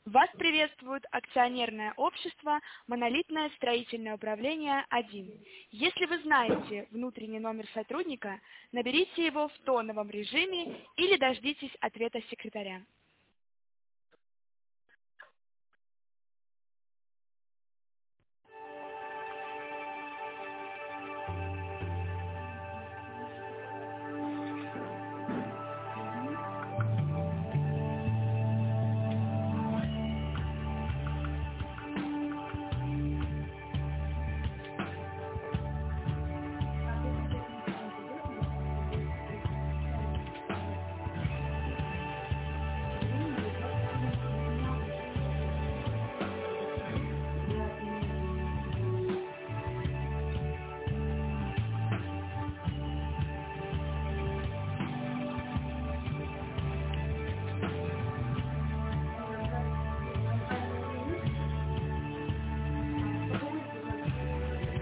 Вас приветствует акционерное общество «Монолитное строительное управление 1». Если вы знаете внутренний номер сотрудника, наберите его в тоновом режиме или дождитесь ответа секретаря.